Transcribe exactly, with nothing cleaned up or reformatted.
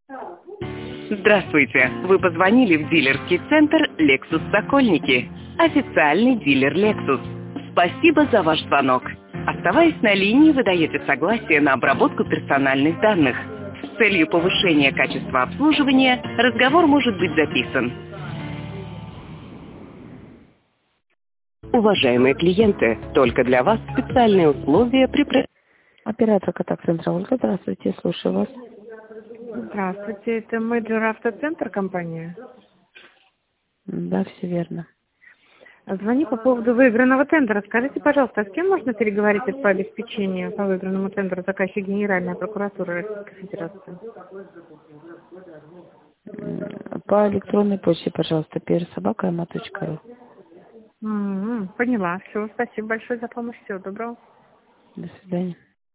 Здравствуйте! Вы позвонили в дилерский центр «Lexus Сокольники». Официальный дилер Lexus. Спасибо за ваш звонок. Оставаясь на линии, вы даете согласие на обработку персональных данных. С целью повышения качества обслуживания разговор может быть записан. Уважаемые клиенты, только для вас специальные условия при... про- Оператор контакт-центра Ольга, здравствуйте, слушаю вас. Здравствуйте, это Major Автоцентр компания. Да, все верно. Звоню по поводу выигранного тендера. Скажите, пожалуйста, а с кем можно переговорить по обеспечению по выигранному тендеру заказчик Генеральная прокуратура Российской Федерации? М, По электронной почте, пожалуйста, персобака точка ру. М, Поняла. Все, спасибо большое за помощь. Всего доброго. До свидания.